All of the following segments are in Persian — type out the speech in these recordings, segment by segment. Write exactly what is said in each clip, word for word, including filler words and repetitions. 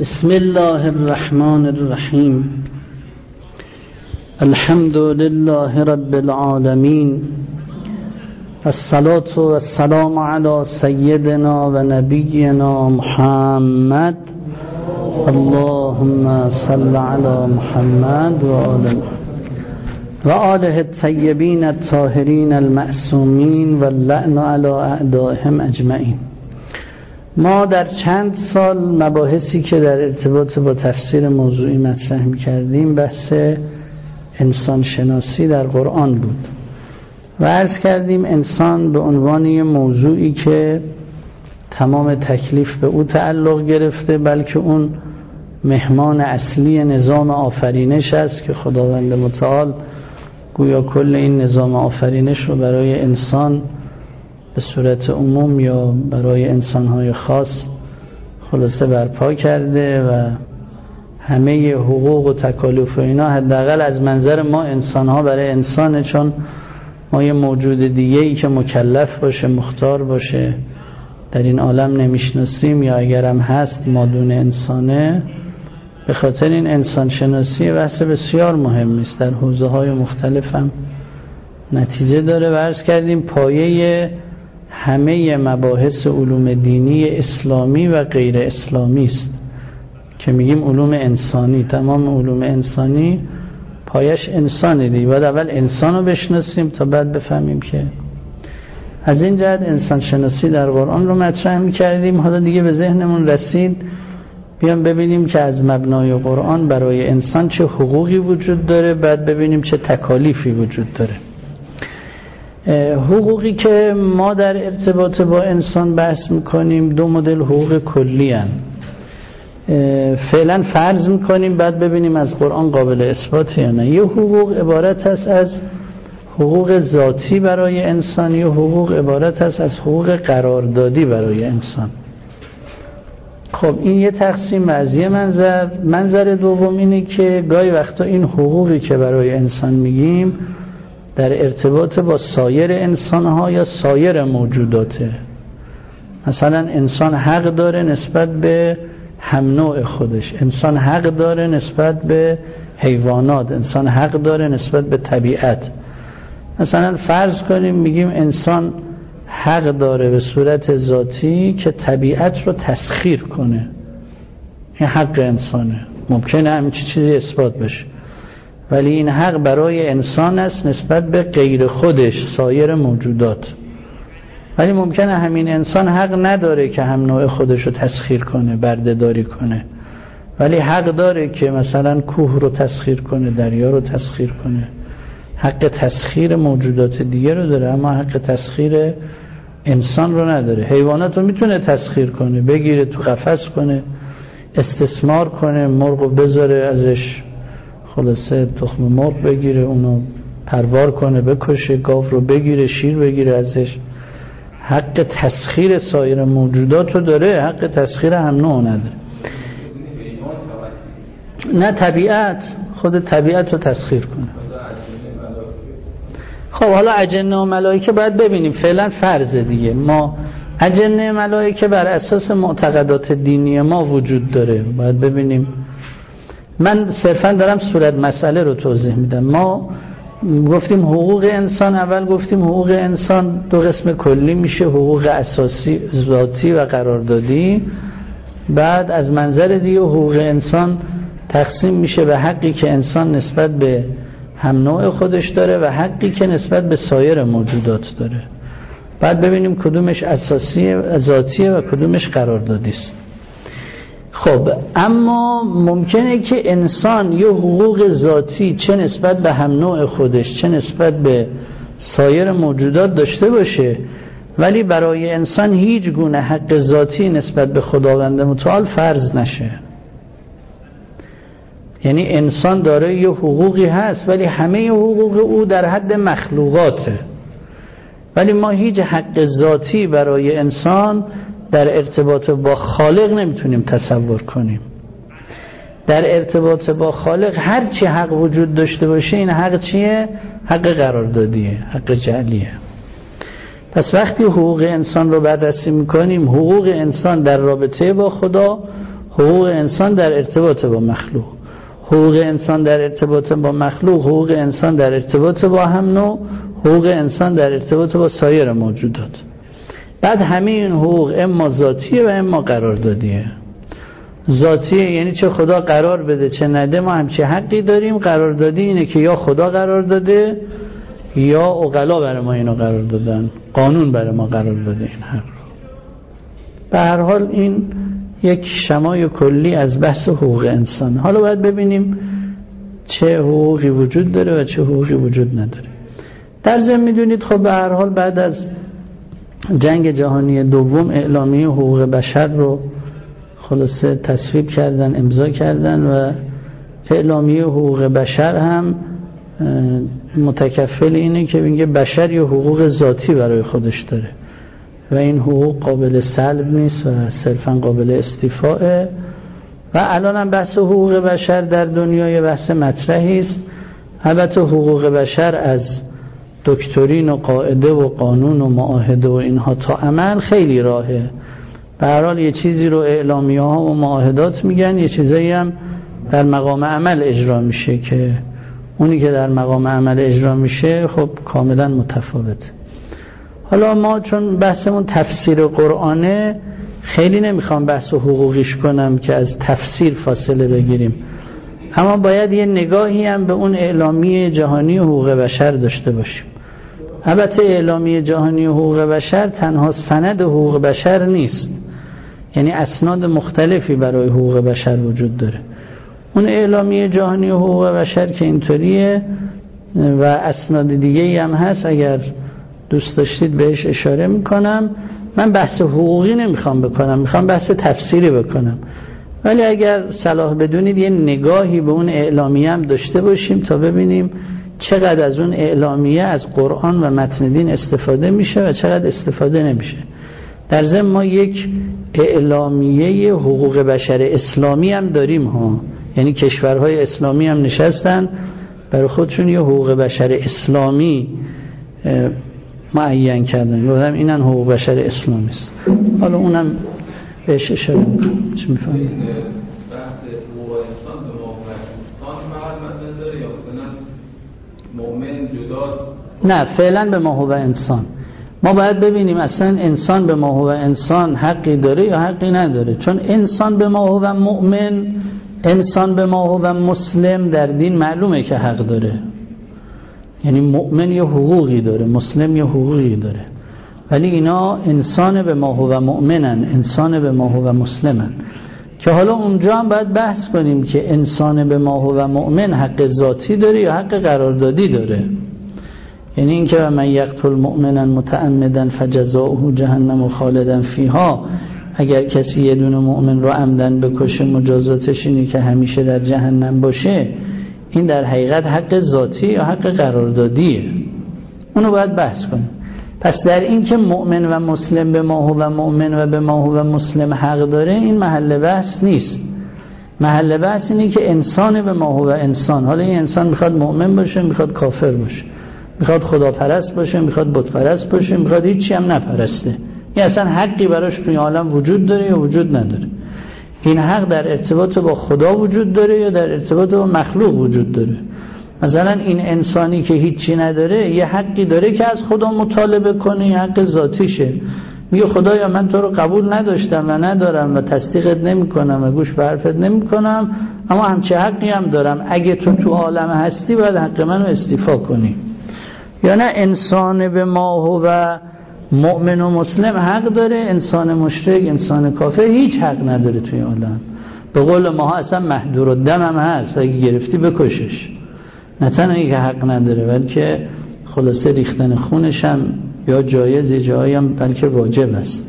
بسم الله الرحمن الرحیم. الحمد لله رب العالمین، الصلاة والسلام علی سیدنا و نبینا محمد. اللهم صل علی محمد و آل و آله الطیبین الطاهرین المعصومین و اللعن علی اعدائهم اجمعین. ما در چند سال مباحثی که در ارتباط با تفسیر موضوعی مطرح می‌کردیم بحث انسان شناسی در قرآن بود و عرض کردیم انسان به عنوان یه موضوعی که تمام تکلیف به او تعلق گرفته، بلکه اون مهمان اصلی نظام آفرینش است که خداوند متعال گویا کل این نظام آفرینش رو برای انسان به صورت عموم یا برای انسان‌های خاص خلاصه برپا کرده و همه حقوق و تکالیف و اینا حداقل از منظر ما انسان‌ها برای انسانه، چون ما یه موجود دیگه‌ای که مکلف باشه، مختار باشه در این عالم نمیشناسیم، یا اگرم هست مادون انسانه. به خاطر این انسان شناسی بحث بسیار مهمی است، در حوزه‌های مختلف هم نتیجه داره و عرض کردیم پایه همه مباحث علوم دینی اسلامی و غیر اسلامی است که میگیم علوم انسانی. تمام علوم انسانی پایش انسانه دیگه. باید اول انسان رو بشناسیم تا بعد بفهمیم که از این جهت انسان شناسی در قرآن رو مطرح میکردیم. حالا دیگه به ذهنمون رسید بیام ببینیم که از مبنای قرآن برای انسان چه حقوقی وجود داره، بعد ببینیم چه تکالیفی وجود داره. حقوقی که ما در ارتباط با انسان بحث میکنیم دو مدل حقوق کلی هستند. فعلا فرض میکنیم بعد ببینیم از قرآن قابل اثبات یا نه. یه حقوق عبارت است از حقوق ذاتی برای انسان، یه حقوق عبارت است از حقوق قراردادی برای انسان. خب این یه تقسیم از یه منظر. منظر دوم اینه که گاهی وقتا این حقوقی که برای انسان میگیم در ارتباط با سایر انسان‌ها یا سایر موجوداته. مثلا انسان حق داره نسبت به هم نوع خودش، انسان حق داره نسبت به حیوانات، انسان حق داره نسبت به طبیعت. مثلا فرض کنیم میگیم انسان حق داره به صورت ذاتی که طبیعت رو تسخیر کنه، این حق انسانه. ممکنه همین چیزی اثبات بشه، ولی این حق برای انسان است نسبت به غیر خودش سایر موجودات. ولی ممکنه همین انسان حق نداره که هم نوع خودش رو تسخیر کنه، بردهداری کنه، ولی حق داره که مثلا کوه رو تسخیر کنه، دریا رو تسخیر کنه. حق تسخیر موجودات دیگه رو داره اما حق تسخیر انسان رو نداره. حیوانات رو میتونه تسخیر کنه، بگیره تو قفس کنه، استثمار کنه، مرغ رو بذاره ازش خلاصه تخم مرغ بگیره، اونو پروار کنه، بکشه، گاو رو بگیره، شیر بگیره ازش. حق تسخیر سایر موجودات رو داره، حق تسخیر هم نوع نداره. نه طبیعت، خود طبیعت رو تسخیر کنه. خب حالا اجنه و ملائکه باید ببینیم، فعلا فرضه دیگه. ما اجنه ملائکه بر اساس معتقدات دینی ما وجود داره، باید ببینیم. من صرفا دارم صورت مسئله رو توضیح میدم. ما گفتیم حقوق انسان، اول گفتیم حقوق انسان دو قسم کلی میشه، حقوق اساسی ذاتی و قراردادی. بعد از منظر دیگه حقوق انسان تقسیم میشه به حقی که انسان نسبت به هم نوع خودش داره و حقی که نسبت به سایر موجودات داره. بعد ببینیم کدومش اساسی ذاتیه و کدومش قراردادی است. خب اما ممکنه که انسان یه حقوق ذاتی چه نسبت به هم نوع خودش چه نسبت به سایر موجودات داشته باشه، ولی برای انسان هیچ گونه حق ذاتی نسبت به خداوند متعال فرض نشه. یعنی انسان داره یه حقوقی هست ولی همه حقوق او در حد مخلوقاته، ولی ما هیچ حق ذاتی برای انسان در ارتباط با خالق نمیتونیم تصور کنیم. در ارتباط با خالق هر چی حق وجود داشته باشه این حق چیه؟ حق قراردادیه، حق جعلیه. پس وقتی حقوق انسان رو بررسی میکنیم، حقوق انسان در رابطه با خدا، حقوق انسان در ارتباط با مخلوق، حقوق انسان در ارتباط با مخلوق، حقوق انسان در ارتباط با هم نوع، حقوق انسان در ارتباط با سایر موجودات. بعد همه این حقوق اما ذاتیه و اما قراردادیه. ذاتیه یعنی چه خدا قرار بده چه نده ما همچی حقی داریم. قراردادی اینه که یا خدا قرار داده یا عقلا برای ما اینو قرار دادن، قانون برای ما قرار داده این حق رو. به هر حال این یک شمای کلی از بحث حقوق انسان. حالا باید ببینیم چه حقوقی وجود داره و چه حقوقی وجود نداره. در ضمن میدونید خب به هر حال بعد از جنگ جهانی دوم اعلامیه حقوق بشر رو خلاصه تصویب کردن، امضا کردن و اعلامیه حقوق بشر هم متکفل اینه که میگه بشر یه حقوق ذاتی برای خودش داره و این حقوق قابل سلب نیست و صرفا قابل استیفائه. و الان هم بحث حقوق بشر در دنیای بحث مطرحی است. البته حقوق بشر از دکترین و قاعده و قانون و معاهده و اینها تا عمل خیلی راهه. به هر حال یه چیزی رو اعلامیه ها و معاهدات میگن، یه چیزایی هم در مقام عمل اجرا میشه که اونی که در مقام عمل اجرا میشه خب کاملا متفاوته. حالا ما چون بحثمون تفسیر قرآنه خیلی نمیخوام بحث حقوقیش کنم که از تفسیر فاصله بگیریم، اما باید یه نگاهی هم به اون اعلامیه جهانی حقوق بشر داشته باشیم. البته اعلامیه جهانی حقوق بشر تنها سند حقوق بشر نیست، یعنی اسناد مختلفی برای حقوق بشر وجود داره. اون اعلامیه جهانی حقوق بشر که اینطوریه و اسناد دیگه هم هست، اگر دوست داشتید بهش اشاره میکنم. من بحث حقوقی نمیخوام بکنم، میخوام بحث تفسیری بکنم، ولی اگر صلاح بدونید یه نگاهی به اون اعلامیه هم داشته باشیم تا ببینیم چقدر از اون اعلامیه از قرآن و متن دین استفاده میشه و چقدر استفاده نمیشه. در ضمن ما یک اعلامیه حقوق بشر اسلامی هم داریم ها، یعنی کشورهای اسلامی هم نشستن برای خودشون یه حقوق بشر اسلامی معین کردن، گفتم اینن حقوق بشر اسلامی است. حالا اونم بهش اشاره میکنم. چی میفهمید؟ بحث حقوق انسان به موقع انسان محل داره یا مثلا مؤمن جداست؟ نه، فعلا به ما هو انسان. ما باید ببینیم اصلا انسان به ما هو انسان حقی داره یا حقی نداره. چون انسان به ما هو مؤمن، انسان به ما هو مسلم در دین معلومه که حق داره، یعنی مؤمن یه حقوقی داره، مسلم یه حقوقی داره، ولی اینا انسان به ما هو مؤمنن، انسان به ما هو مسلمن. که حالا اونجا هم باید بحث کنیم که انسان به ما هو مؤمن حق ذاتی داره یا حق قراردادی داره. یعنی این که من یقتل مؤمنا متعمدا فجزاؤه جهنم خالدا فیها، اگر کسی یه دونه مؤمن رو عمدن بکشه مجازاتش اینه که همیشه در جهنم باشه، این در حقیقت حق ذاتی یا حق قراردادیه. اونو باید بحث کنیم. پس در این که مؤمن و مسلم به ما هو مؤمن و به ما هو مسلم حق داره، این محل بحث نیست. محل بحث اینه که انسان به ما هو انسان. حالا این انسان میخواد مؤمن باشه، میخواد کافر باشه، میخواد خداپرست باشه، میخواد بتپرست باشه، میخواد هیچی هم نپرسته، این اصلا حقی براش توی عالم وجود داره یا وجود نداره. این حق در ارتباط با خدا وجود داره یا در ارتباط با مخلوق وجود داره. مثلا این انسانی که هیچی نداره یه حقی داره که از خدا مطالبه کنه، یه حق ذاتیشه. میگه خدایا من تو رو قبول نداشتم و ندارم و تصدیقت نمی کنم و گوش به حرفت نمی کنم، اما همچه حقی هم دارم، اگه تو تو عالم هستی باید حق منو استیفا کنی. یا نه انسان به ما هو مؤمن و مسلم حق داره، انسان مشرک، انسان کافر هیچ حق نداره توی عالم. به قول ما اصلا محدور الدم هم هست، اگه گرفتی بکشش. نه تنها اینکه حق نداره بلکه خلاصه ریختن خونش هم یا جایز جایی هم بلکه واجب است.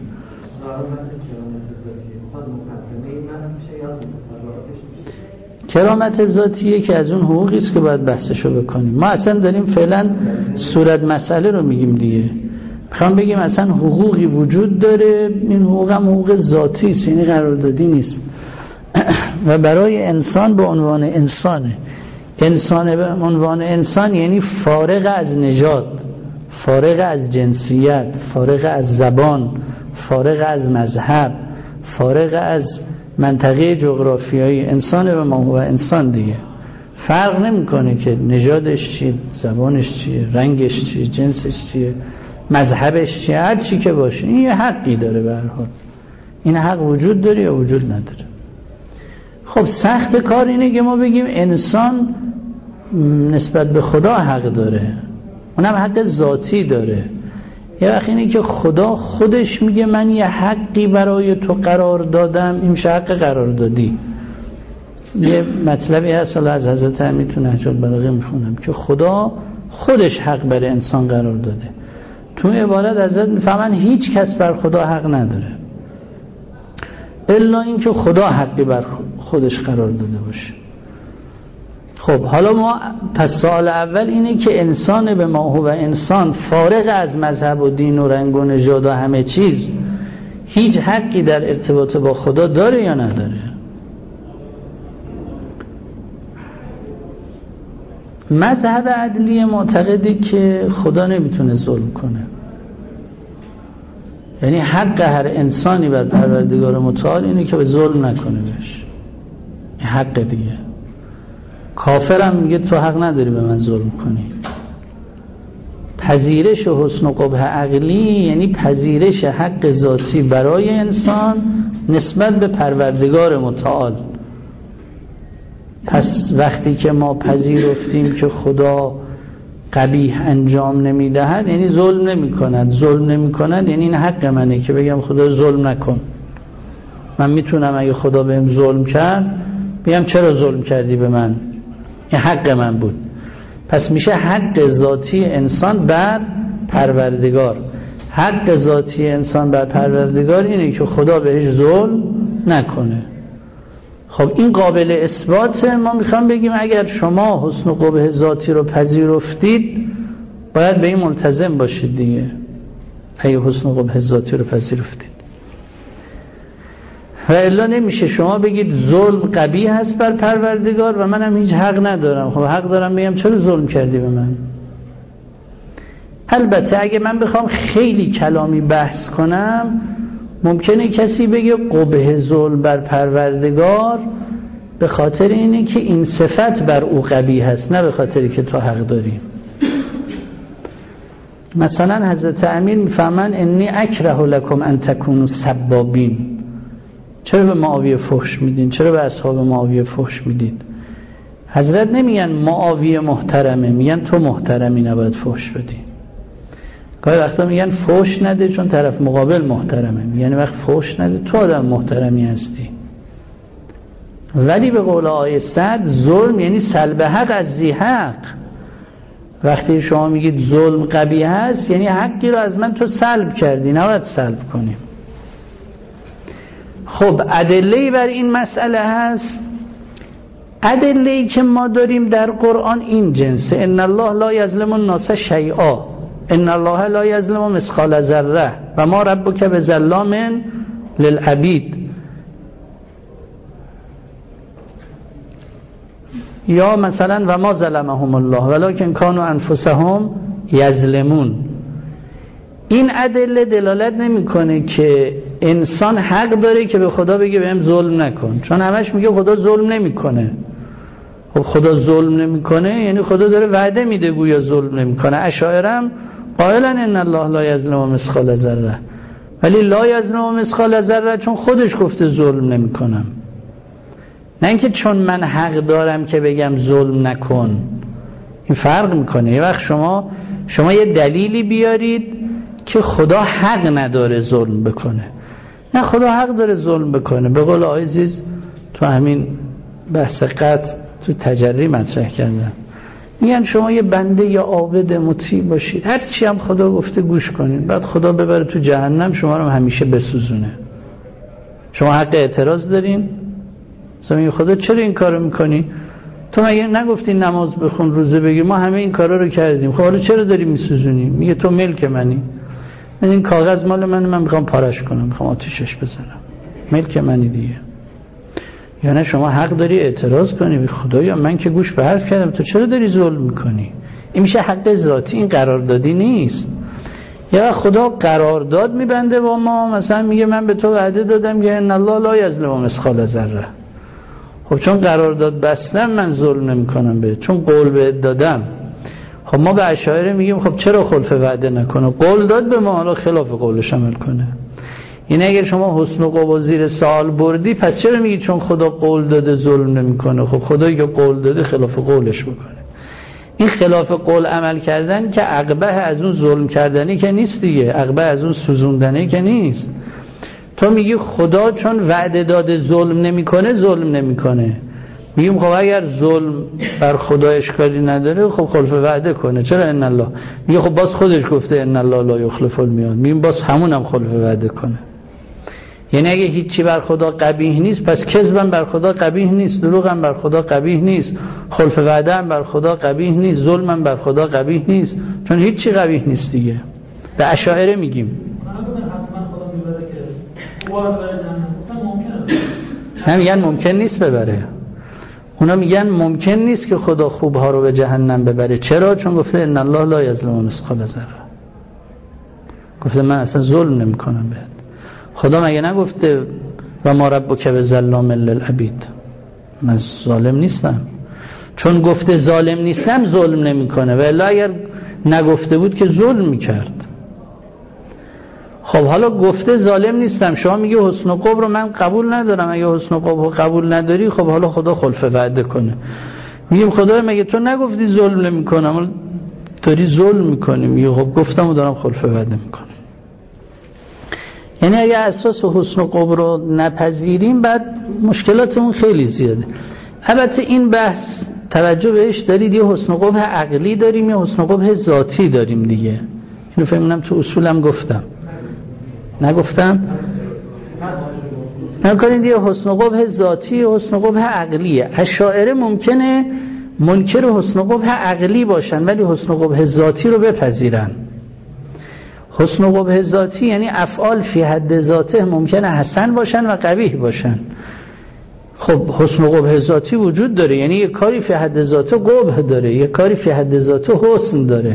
کرامت ذاتیه که از اون حقوقی است که باید بحثشو بکنیم. ما اصلا داریم فعلا صورت مسئله رو میگیم دیگه. میخوام بگیم اصلا حقوقی وجود داره، این حقوق هم حقوق ذاتی است، یعنی قراردادی نیست و برای انسان به عنوان انسانه. انسان به عنوان انسان یعنی فارغ از نژاد، فارغ از جنسیت، فارغ از زبان، فارغ از مذهب، فارغ از منطقه جغرافیایی انسان و ما هو انسان دیگه، فرق نمیکنه که نژادش چیه، زبانش چیه، رنگش چیه، جنسش چیه، مذهبش چیه، هر چی که باشه این یه حقی داره. به هر حال این حق وجود داره یا وجود نداره. خب سخت کار اینه که ما بگیم انسان نسبت به خدا حق داره، اونم حق ذاتی داره. یه وقت اینه که خدا خودش میگه من یه حقی برای تو قرار دادم، این میشه حق قرار دادی. یه مطلبی هست از حضرت امیر تو نهج البلاغه میخونم که خدا خودش حق برای انسان قرار داده. تو عبارت حضرت میفهمن هیچ کس بر خدا حق نداره الا این که خدا حقی بر خودش قرار داده باشه. خب حالا ما پس سوال اول اینه که انسان به ما هو انسان فارغ از مذهب و دین و رنگ و نژاد و همه چیز هیچ حقی در ارتباط با خدا داره یا نداره؟ مذهب عدلی معتقده که خدا نمیتونه ظلم کنه، یعنی حق هر انسانی بر پروردگار متعال اینه که به ظلم نکنه بهش، این حق دیگه. کافرم میگه تو حق نداری به من ظلم کنی. پذیرش حسن و قبح عقلی یعنی پذیرش حق ذاتی برای انسان نسبت به پروردگار متعال. پس وقتی که ما پذیرفتیم که خدا قبیح انجام نمیدهد یعنی ظلم نمی کند، ظلم نمی کند یعنی این حق منه که بگم خدا ظلم نکن. من میتونم اگه خدا بهم ظلم کرد بگم چرا ظلم کردی به من، این حق من بود. پس میشه حق ذاتی انسان بر پروردگار. حق ذاتی انسان بر پروردگار اینه که خدا بهش ظلم نکنه. خب این قابل اثباته. ما میخوام بگیم اگر شما حسن و قبح ذاتی رو پذیرفتید باید به این ملتزم باشید دیگه. اگه حسن و قبح ذاتی رو پذیرفتید و الا نمیشه شما بگید ظلم قبیح هست بر پروردگار و منم هیچ حق ندارم. خب حق دارم بگم چرا ظلم کردی به من؟ البته اگه من بخوام خیلی کلامی بحث کنم ممکنه کسی بگه قبح ظلم بر پروردگار به خاطر اینه که این صفت بر او قبیح هست، نه به خاطری که تو حق داری. مثلا حضرت امیر میفهمن انی اکره لکم ان تکونوا سبابین. چرا به معاویه فحش میدین؟ چرا به اصحاب معاویه فحش میدید؟ حضرت نمیگن معاویه محترمه، میگن تو محترمی نباید فحش بدی. گاهی وقتا میگن فحش نده چون طرف مقابل محترمه، میگن وقت فحش نده تو آدم محترمی هستی. ولی به قول آیه صد ظلم یعنی سلب حق از ذی حق. وقتی شما میگید ظلم قبیح هست یعنی حقی رو از من تو سلب کردی، نباید سلب کنیم. خب ادله‌ای بر این مسئله هست. ادله‌ای که ما داریم در قرآن این جنسه: ان الله لا یظلم الناس شیئا ان الله لا یظلم مثقال ذره و ما ربک بظلام للعبید. یا مثلا و ما ظلمهم الله ولکن کانوا انفسهم یظلمون. این ادله دلالت نمیکنه که انسان حق داره که به خدا بگه بهم ظلم نکن، چون همش میگه خدا ظلم نمیکنه. خب خدا ظلم نمیکنه یعنی خدا داره وعده میده گویا ظلم نمیکنه. اشاعره هم قائلن ان الله لا یظلم مثقال ذره، ولی لا یظلم مثقال ذره چون خودش گفته ظلم نمیکنم، نه اینکه چون من حق دارم که بگم ظلم نکن. این فرق میکنه. یه وقت شما شما یه دلیلی بیارید که خدا حق نداره ظلم بکنه. نه، خدا حق داره ظلم بکنه. به قول آقای عزیز تو همین بحث قطع تو تجری مطرح کردن، میگن شما یه بنده یا عابد مطیع باشید، هر چی هم خدا گفته گوش کنید، بعد خدا ببره تو جهنم شما رو همیشه بسوزونه. شما حق اعتراض دارین؟ مثلا میگه خدا چرا این کارو میکنی؟ تو مگه نگفتی نماز بخون روزه بگیر؟ ما همه این کارا رو کردیم، خب حالا چرا داری میسوزونی؟ میگه تو ملک منی، این کاغذ مال من، من میخوام پارش کنم، میخوام آتیشش بزنم، ملک منی دیگه. یعنی شما حق داری اعتراض کنی، خدایا من که گوش به حرف کردم، تو چرا داری ظلم میکنی؟ این میشه حق ذاتی، این قراردادی نیست. یا خدا قرارداد میبنده با ما، مثلا میگه من به تو وعده دادم که ان الله لا یظلم مثقال ذره. خب چون قرارداد بستم من ظلم نمیکنم به، چون قول بهت دادم. خب ما به اشاعره میگیم خب چرا خلف وعده نکنه؟ قول داد به ما، حالا خلاف قولش عمل کنه. این اگر شما حسن و قبول زیر سوال بردی، پس چرا میگی چون خدا قول داده ظلم نمیکنه؟ خب خدا که قول داده خلاف قولش بکنه. این خلاف قول عمل کردن که عقبه از اون ظلم کردنی که نیست دیگه، عقبه از اون سوزوندنی که نیست. تو میگی خدا چون وعده داده ظلم نمیکنه ظلم نمیکنه. میگیم خب اگر ظلم بر خدا اشکالی نداره خب خلف وعده کنه، چرا ان الله؟ میگه خب باز خودش گفته ان الله لا یخلف المیعاد، میگیم باز همونم خلف وعده کنه. یعنی اگه هیچی بر خدا قبیح نیست، پس کذبم بر خدا قبیح نیست، دروغم بر خدا قبیح نیست، خلف وعده هم بر خدا قبیح نیست، ظلمم بر خدا قبیح نیست، چون هیچی قبیح نیست دیگه. به اشاعره میگیم هم میگن ممکن نیست ببره، اونا میگن ممکن نیست که خدا خوبها رو به جهنم ببره. چرا؟ چون گفته ان الله لا یظلم مثقال ذره، گفته من اصلا ظلم نمی کنم بهت. خدا مگه نگفته و ما ربک بظلام للعبید؟ من ظالم نیستم. چون گفته ظالم نیستم ظلم نمی کنه، و الا اگر نگفته بود که ظلم میکرد. خب حالا گفته ظالم نیستم، شما میگه حسن و قبح رو من قبول ندارم، اگه حسن و قبح رو قبول نداری خب حالا خدا خلف وعده کنه. میگیم خدا مگه تو نگفتی ظلم نمی کنم، داری ظلم میکنی. میگه خب گفتم و دارم خلف وعده میکنم. یعنی اگه اساس حسن و قبح رو نپذیریم بعد مشکلاتمون خیلی زیاده. البته این بحث توجه بهش دارید، یه حسن و قبح عقلی داریم، یه حسن و قبح ذاتی داریم دیگه. اینو فهمیدم تو اصولم گفتم نگفتم؟ نکنید یه حسن و قبح ذاتی، حسن و قبح عقلیه. اشاعره ممکنه منکر حسن و قبح عقلی باشن ولی حسن و قبح ذاتی رو بپذیرن. حسن و قبح ذاتی یعنی افعال فی حد ذاته ممکنه حسن باشن و قبیح باشن. خب حسن و قبح ذاتی وجود داره، یعنی یه کاری فی حد ذاته قبح داره، یه کاری فی حد ذاته حسن داره.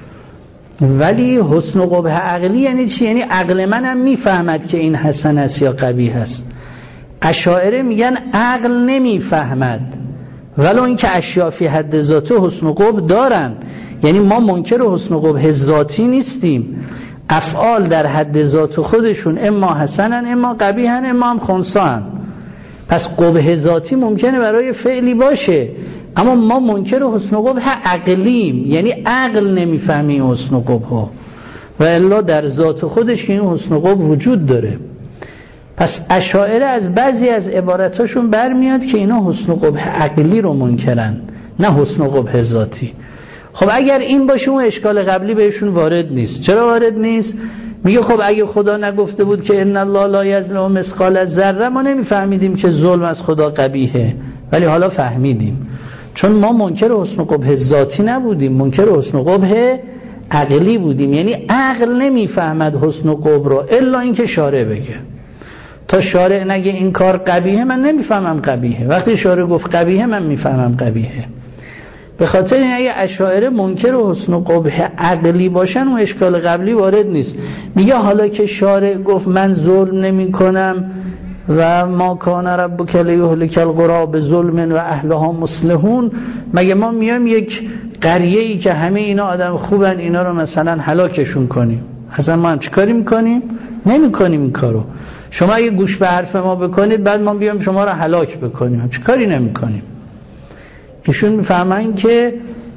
ولی حسن و قبح عقلی یعنی چی؟ یعنی عقل منم میفهمد که این حسن است یا قبیح است. اشاعره میگن عقل نمیفهمد، ولو اینکه اشیاء فی حد ذاته حسن و قبح دارن. یعنی ما منکر حسن و قبح ذاتی نیستیم، افعال در حد ذات خودشون اما حسنن اما قبیحن اما هم خنثان. پس قبح ذاتی ممکنه برای فعلی باشه، اما ما منکر حسن و قبح عقلیم، یعنی عقل نمیفهمی حسن و قبح ها، و الا در ذات خودش این حسن و قبح وجود داره. پس اشاعره از بعضی از عبارتاشون برمیاد که اینا حسن و قبح عقلی رو منکرن، نه حسن و قبح ذاتی. خب اگر این باشه اون اشکال قبلی بهشون وارد نیست. چرا وارد نیست؟ میگه خب اگه خدا نگفته بود که ان الله لا یظلم مثقال ذره ما نمیفهمیدیم که ظلم از خدا قبیحه، ولی حالا فهمیدیم. چون ما منکر حسن و قبح ذاتی نبودیم، منکر حسن و قبح عقلی بودیم. یعنی عقل نمیفهمد حسن و قبح رو الا اینکه شارع بگه. تا شارع نگه این کار قبیحه من نمیفهمم قبیحه، وقتی شارع گفت قبیحه من میفهمم قبیحه. به خاطر این اگه اشاعره منکر حسن و قبح عقلی باشن اون اشکال قبلی وارد نیست. میگه حالا که شارع گفت من ظلم نمی کنم و ما کان ربک لیهلک القری بظلم و اهلها مصلحون، مگه ما میایم یک قریه‌ای که همه اینا آدم خوبن اینا رو مثلا هلاکشون کنیم؟ اصلا ما هم چیکاری میکنیم؟ نمیکنیم این کارو. شما اگه گوش به حرف ما بکنید بعد ما بیام شما رو هلاک بکنیم، چیکاری نمیکنیم. ایشون میفهمن که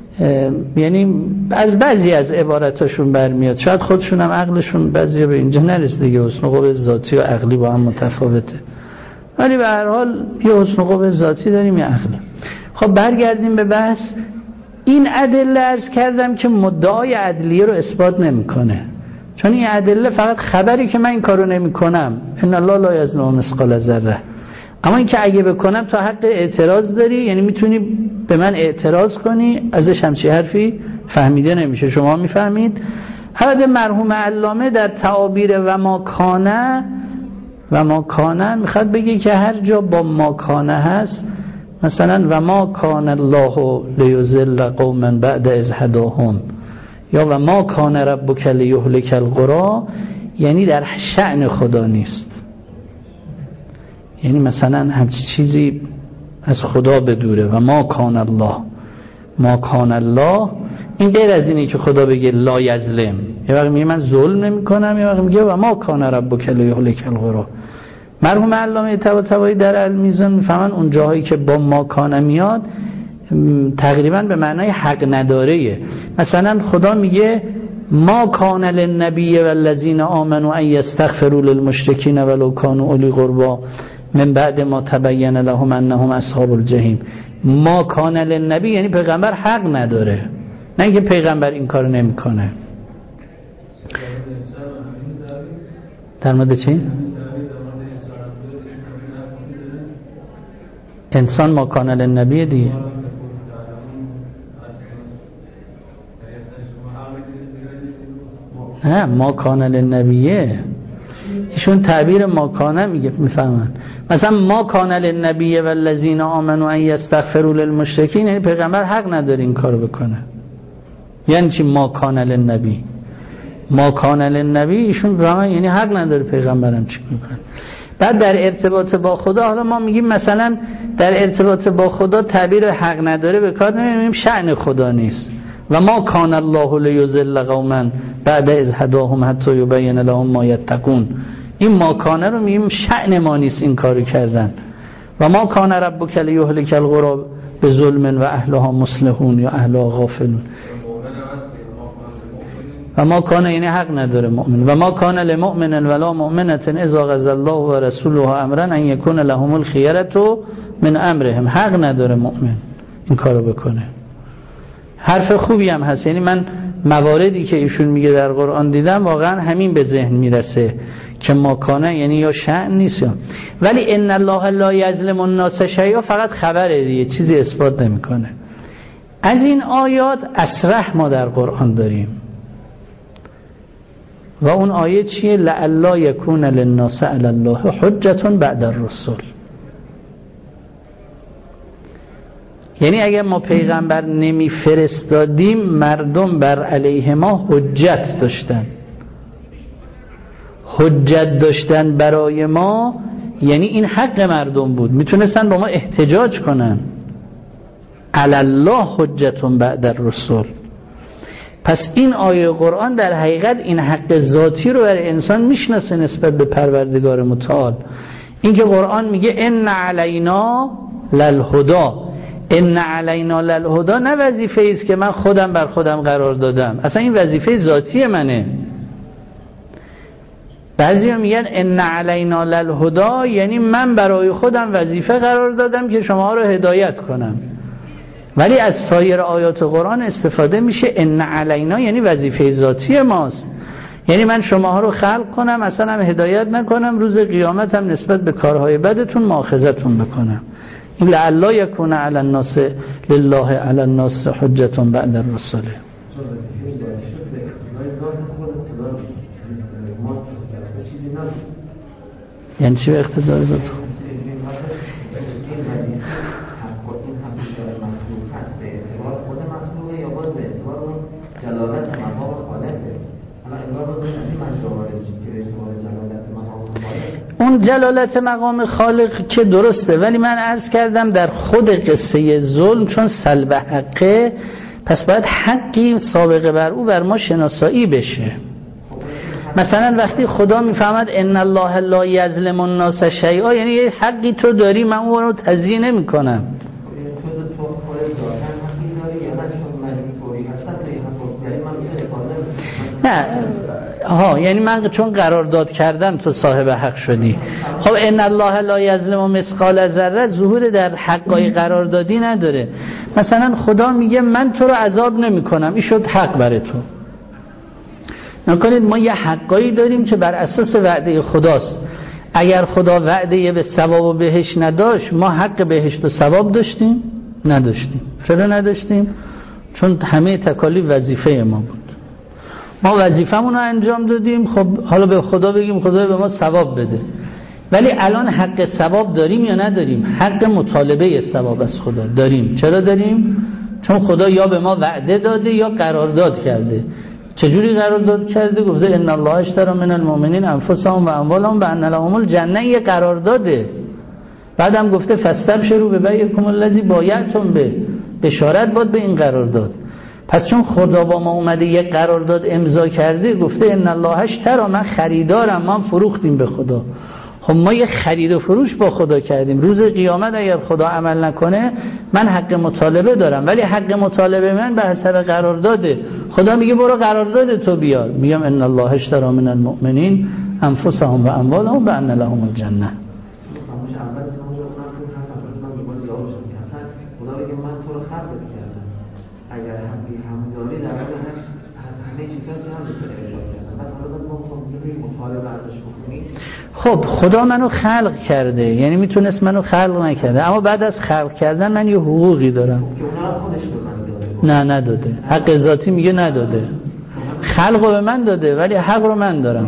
یعنی از بعضی از عبارتاشون برمیاد، شاید خودشون هم عقلشون بعضی به اینجا نرسه دیگه، حسن و قبح ذاتی و عقلی با هم متفاوته، ولی به هر حال یه حسن و قبح ذاتی داریم یه عقلی. خب برگردیم به بحث. این ادله عرض کردم که مدعای عدلیه رو اثبات نمیکنه، چون این ادله فقط خبری که من این کارو نمیکنم، ان الله لا یظلم مثقال ذره. اما این که اگه بکنم تا حق اعتراض داری، یعنی میتونی به من اعتراض کنی، ازش همچی حرفی فهمیده نمیشه. شما میفهمید؟ حد مرحوم علامه در تعابیر و ما کانه و ما کانه میخواد بگه که هر جا با ما کانه هست، مثلا و ما کان الله لیضل قوما بعد اذ هداهم، یا و ما کان ربک لیهلک القری یعنی در شأن خدا نیست، یعنی مثلا همچی چیزی از خدا بدوره. و ما کان الله، ما کان الله این غیر از اینه که خدا بگه لا یظلم، یه وقت میگه من ظلم نمی کنم، یه وقت میگه و ما کان ربک لیهلک القری. مرحوم علامه طباطبایی در المیزان میفهمن اون جاهایی که با ما کان میاد تقریبا به معنای حق نداره. مثلا خدا میگه ما کان للنبی والذین آمنوا ان یستغفروا للمشرکین ولو کانوا اولی قربا من بعد ما تبین لهم انهم اصحاب الجحیم. ما کان للنبی یعنی پیغمبر حق نداره، نه اینکه پیغمبر این کارو نمیکنه. در مورد چی؟ انسان ما کان للنبی دیگه. نه ما کان للنبیه ایشون تعبیر ما کان میگه، میفهمن مثلا ما کان للنبی والذین آمنوا ان یستغفروا للمشرکین یعنی پیغمبر حق نداره این کارو بکنه. یعنی چی ما کان للنبی؟ ما کان للنبی ایشون میفهمن یعنی حق نداره پیغمبرم چی میکنه. بعد در ارتباط با خدا حالا ما میگیم مثلا در ارتباط با خدا تعبیر حق نداره به کار نمیبریم، شأن خدا نیست. و ما کان الله لیضل قوما بعد اذ هداهم حتی یبین لهم ما یتقون. این ما کان رو میگیم شأن ما نیست این کارو کردن. و ما کان ربک لیهلک القری بظلم و اهلها مصلحون یا اهلها غافلون. و ما کان یعنی حق نداره مؤمن. و ما کان لمؤمن ولا مؤمنه اذا قضى الله و رسوله امرا ان یکون لهم الخیرة من امرهم. حق نداره مؤمن این کارو بکنه. حرف خوبی هم هست، یعنی من مواردی که ایشون میگه در قرآن دیدم واقعا همین به ذهن میرسه که ما کانه یعنی یا شأن نیست، ولی ان الله لا یظلم الناس شیئا فقط خبره دیگه، چیزی اثبات نمیکنه. از این آیات اصرح ما در قرآن داریم و اون آیه چیه؟ لعلا یکون للناس علی الله حجة بعد الرسل. یعنی اگر ما پیغمبر نمی فرستادیم مردم بر علیه ما حجت داشتن. حجت داشتن برای ما یعنی این حق مردم بود، میتونستن با ما احتجاج کنن. علی الله حجة بعد الرسل. پس این آیه قرآن در حقیقت این حق ذاتی رو برای انسان میشناسه نسبت به پروردگار متعال. این که قرآن میگه ان علینا للهدی، ان علینا للهدی نه وظیفه است که من خودم بر خودم قرار دادم، اصلا این وظیفه ذاتی منه. بعضیا میگن ان علینا للهدی یعنی من برای خودم وظیفه قرار دادم که شما رو هدایت کنم، ولی از سایر آیات قرآن استفاده میشه ان علینا یعنی وظیفه ذاتی ماست، یعنی من شماها رو خلق کنم اصلا هم هدایت نکنم، روز قیامت هم نسبت به کارهای بدتون مؤاخذتون بکنم. این لعلا یکون علی الناس لله علی الناس حجة بعد الرسل. یعنی چی به اقتضای ذات خود؟ اون جلالت مقام خالق که درسته، ولی من عرض کردم در خود قصه ظلم چون سلب حقه، پس باید حقی سابقه بر او بر ما شناسایی بشه. مثلا وقتی خدا میفهمد ان الله لا یظلم الناس شیئا یعنی یه حقی تو داری من اون رو تضییع نمی کنم. نه ها یعنی من چون قرارداد کردم تو صاحب حق شدی. خب ان الله لا یظلم مثقال ذره ظهور در حقای قراردادی نداره. مثلا خدا میگه من تو رو عذاب نمی کنم، این شد حق برای تو. نکنید ما یه حقایی داریم که بر اساس وعده خداست. اگر خدا وعده به ثواب و بهشت نداشت ما حق بهشت و ثواب داشتیم؟ نداشتیم. چرا نداشتیم؟ چون همه تکالیف وظیفه ما بود. ما وظیفمون رو انجام دادیم، خب حالا به خدا بگیم خدا به ما ثواب بده. ولی الان حق ثواب داریم یا نداریم؟ حق مطالبه ثواب از خدا داریم. چرا داریم؟ چون خدا یا به ما وعده داده یا قرارداد کرده. چجوری قرارداد کرده؟ گفته ان الله اشتری من المؤمنین انفسهم و اموالهم بان لهم الجنه. یه قرارداده. بعدم گفته فاستبشروا ببیعکم الذی بایعتم به. بشارت باد به این قرارداد. پس چون خدا با ما اومده یه قرارداد امضا کرده، گفته ان الله اشتری، من خریدارم، ما فروختیم به خدا. خب ما یه خرید و فروش با خدا کردیم. روز قیامت اگر خدا عمل نکنه من حق مطالبه دارم، ولی حق مطالبه من به حسب قرارداده. خدا میگه برو قرارداد تو بیار، میگم ان الله اشتری من المؤمنین انفسهم و اموالهم بان لهم الجنه. اگر همدی همداری در واقع هست همه چیزا هم میتونه اجرا کنه. بعد حالا ما میتونیم مطالبه ازش بکنیم. خب خدا منو خلق کرده، یعنی میتونست منو خلق نکرده، اما بعد از خلق کردن من یه حقوقی دارم که اونا خودش به من داده. نه نداده. حق ذاتی میگه نداده. خلقو به من داده ولی حق رو من دارم.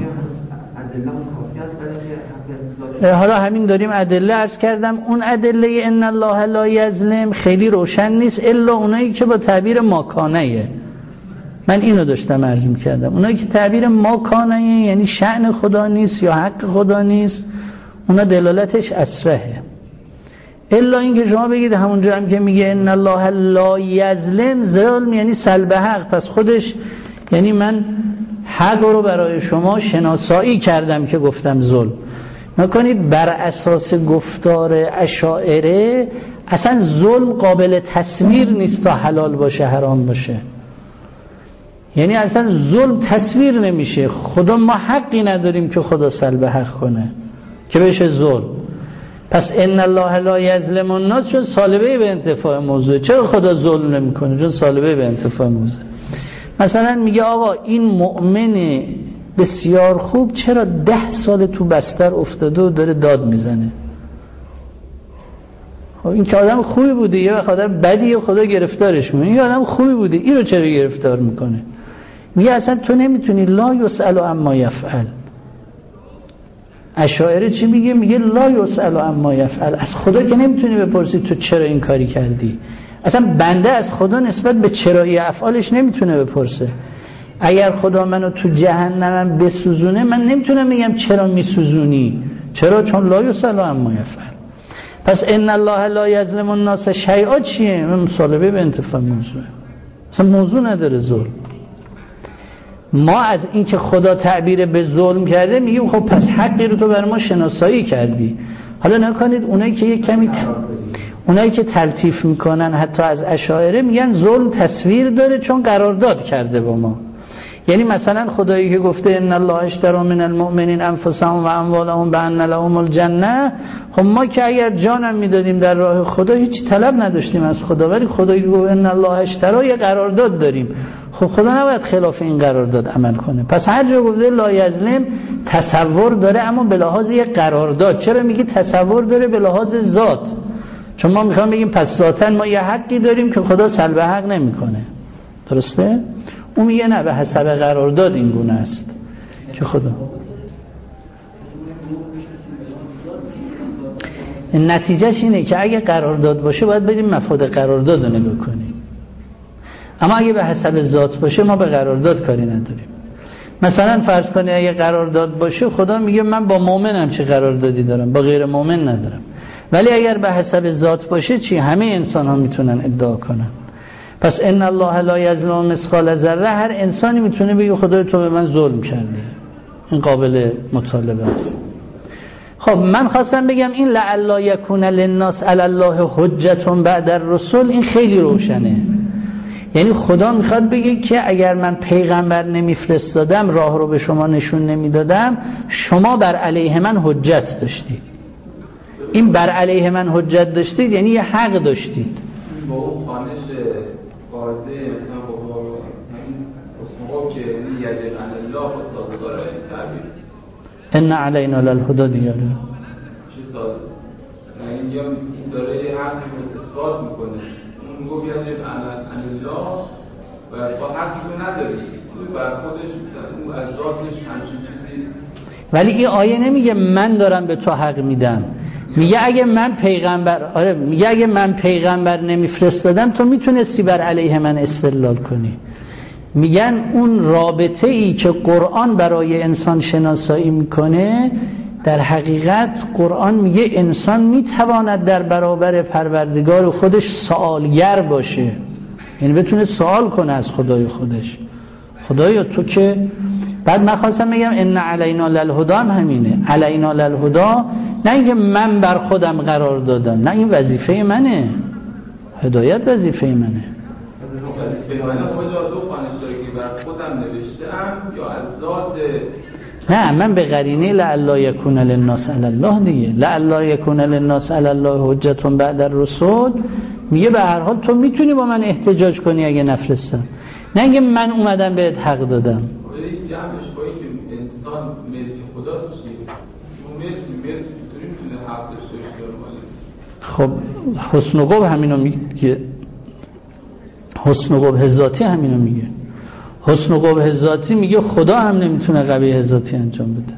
حالا همین داریم ادله عرض کردم. اون ادله ان الله لا یظلم خیلی روشن نیست الا اونایی که با تعبیر ماکانه. من اینو داشتم عرض می‌کردم، اونایی که تعبیر ماکانه یعنی شأن خدا نیست یا حق خدا نیست، اونا دلالتش اصرحه. الا اینکه شما بگید همونجا هم که میگه ان الله لا یظلم، ظلم یعنی سلب حق، پس خودش یعنی من حق رو برای شما شناسایی کردم که گفتم ظلم نکنید. بر اساس گفتار اشاعره اصلا ظلم قابل تصویر نیست تا حلال باشه حرام باشه. یعنی اصلا ظلم تصویر نمیشه. خدا ما حقی نداریم که خدا سلب حق کنه که بشه ظلم. پس ان الله لا یظلم الناس چون سالبه به انتفاع موضوع. چرا خدا ظلم نمیکنه؟ چون سالبه به انتفاع موضوع. مثلا میگه آقا این مؤمن بسیار خوب چرا ده سال تو بستر افتاده و داره داد میزنه؟ خب این که آدم خوبی بوده، یه وقت آدم بدیه خدا گرفتارش میکنه. این آدم خوبی بوده، این رو چرا گرفتار میکنه؟ میگه اصلا تو نمیتونی لا یسأل عما یفعل. اشاعره چی میگه؟ میگه لا یسأل عما یفعل. از خدا که نمیتونی بپرسی تو چرا این کاری کردی. اصلا بنده از خدا نسبت به چرایی افعالش نمیتونه بپرسه. اگر خدا منو تو جهنمم بسوزونه من نمیتونم بگم چرا میسوزونی. چرا؟ چون لا یسأل عما یفعل. پس ان الله لا یظلم الناس شیئا چیه؟ مصالبه به انتفاع موضوع. اصلا موضوع نداره ظلم. ما از این که خدا تعبیر به ظلم کرده میگیم خب پس حقی رو تو برای ما شناسایی کردی. حالا نکنید اونایی که یک کمی اونایی که تلطیف میکنن حتی از اشاعره میگن ظلم تصویر داره چون قرارداد کرده با ما. یعنی مثلا خدایی که گفته ان الله اشتری من المؤمنین انفسهم و اموالهم بان لهم الجنه، خب ما که اگر جانم میدادیم در راه خدا هیچ طلب نداشتیم از خدا، ولی خدایی که گفته ان الله اشتری یه قرارداد داریم. خب خدا نباید خلاف این قرارداد عمل کنه. پس هر جا گفته لا یظلم تصور داره اما به لحاظ یه قرارداد. چرا میگه تصور داره؟ به لحاظ ذات. چون ما میخوام بگیم پس ذاتاً ما یه حقی داریم که خدا سلب حق نمیکنه. درسته؟ اون میگه نه، به حسب قرارداد این گونه است که خدا. نتیجهش اینه که اگه قرارداد باشه باید بریم مفاد قرارداد رو نگاه کنیم، اما اگه به حسب ذات باشه ما به قرارداد کاری نداریم. مثلا فرض کنید اگه قرارداد باشه خدا میگه من با مؤمنم چه قراردادی دارم، با غیر مؤمن ندارم. ولی اگر به حسب ذات باشه چی؟ همه انسان ها میتونن ادعا کنن. پس ان الله لا یظلم مثقال ذره، هر انسانی میتونه بگه خدای تو به من ظلم کردی. این قابل مطالبه است. خب من خواستم بگم این لعل یکون للناس علی الله حجة بعد الرسل، این خیلی روشنه. یعنی خدا میخواد بگه که اگر من پیغمبر نمیفرستادم، راه رو به شما نشون نمیدادم، شما بر علیه من حجت داشتید. این بر علیه من حجت داشتید یعنی یه حق داشتید. با اون خانش قاعده مثلا با همین اسمه که یجب عن الله و سازگاره تعبیر ان علینا للهدی دیگه چه ساز یعنی یا داره یه حقی رو اثبات میکنه. اون گفت یجب عن الله و با حقی تو نداری بر خودش اون از ذاتش همچین چیزی. ولی این آیه نمیگه من دارم به تو حق میدم، میگه اگه من پیغمبر آره میگه اگه من پیغمبر نمیفرستادم تو میتونستی بر علیه من استدلال کنی. میگن اون رابطه ای که قرآن برای انسان شناسایی میکنه، در حقیقت قرآن میگه انسان میتواند در برابر پروردگار خودش سوالگر باشه، یعنی بتونه سوال کنه از خدای خودش. خدایا تو که، بعد من خواستم بگم ان علینا للهدی هم همینه، علینا للهدی نه اینکه من بر خودم قرار دادم، نه این وظیفه منه، هدایت وظیفه منه. وظیفه منه کجا دو خانشاری که بر خودم نوشتم یا از ذات؟ نه من به قرینه لعلا یکون للناس علی الله دیگه، لعلا یکون للناس علی الله حجة بعد الرسل، میگه به هر حال تو میتونی با من احتجاج کنی اگه نفرستم، نه اینکه من اومدم بهت حق دادم. این جمعش با این که انسان ملک خداست چیه؟ اون ملک ملک چطوری میتونه حق داشته باشه؟ خب حسن و قبح همینو میگه، حسن و قبح ذاتی همینو میگه. حسن و قبح ذاتی میگه خدا هم نمیتونه قبیح ذاتی انجام بده.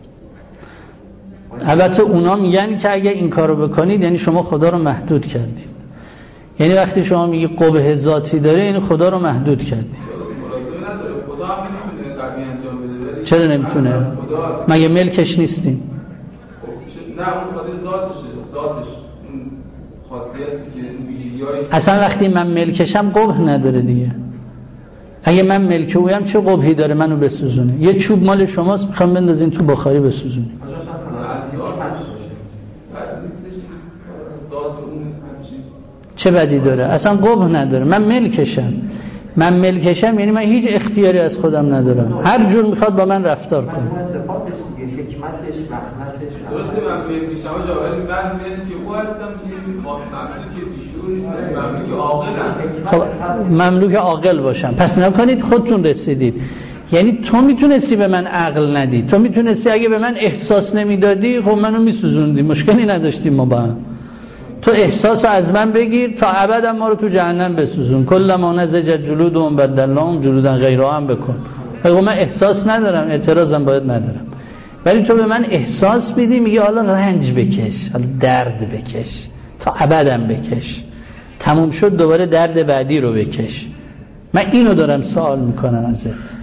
البته اونا میگن که اگه این کارو بکنید یعنی شما خدا رو محدود کردید، یعنی وقتی شما میگی قبح ذاتی داره یعنی خدا رو محدود کردید. خدا هم نمیتونه قبیح انجام بده. چرا نمیتونه؟ مگه ملکش نیستیم؟ نه اون خاطر ذاتشه، ذاتش اون خاصیتی که اون ویژگی‌های اصلا وقتی من ملکشم قبح نداره دیگه. اگه من ملک اویم چه قبحی داره منو بسوزونه؟ یه چوب مال شماست میخوام بندازین تو بخاری بسوزونی، چه بدی داره؟ اصلا قبح نداره. من ملکشم، من ملکشم یعنی من هیچ اختیاری از خودم ندارم، هر جور میخواد با من رفتار کنه. درسته من ملکشم آجا، ولی من ملک او هستم که مملوک بیشور نیستم، مملوک عاقلم. خب مملوک عاقل باشم، پس نکنید خودتون رسیدید. یعنی تو میتونستی به من عقل ندی، تو میتونستی اگه به من احساس نمیدادی خب منو میسوزوندی، مشکلی نداشتیم ما با هم. تو احساس از من بگیر تا ابد ما رو تو جهنم بسوزون، کل ما نزجت جلودهم بدلناهم جلودا غیرها هم بکن. اگه من احساس ندارم اعتراضم باید ندارم، ولی تو به من احساس میدی، میگه حالا رنج بکش، حالا درد بکش تا ابدم بکش، تموم شد دوباره درد بعدی رو بکش. من اینو دارم سوال میکنم ازت.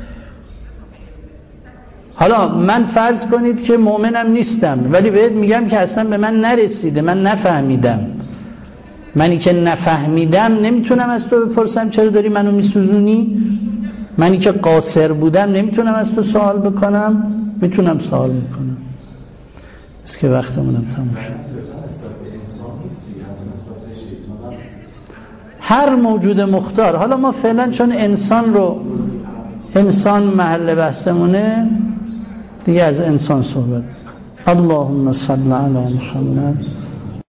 حالا من فرض کنید که مؤمنم نیستم ولی بهت میگم که اصلا به من نرسیده، من نفهمیدم. منی که نفهمیدم نمیتونم از تو بپرسم چرا داری منو میسوزونی؟ منی که قاصر بودم نمیتونم از تو سوال بکنم؟ میتونم سوال میکنم. است که وقتمونم تموم شد. هر موجود مختار، حالا ما فعلا چون انسان رو، انسان محل بحثمونه دیگه، از انسان صحبت. اللهم صل علی محمد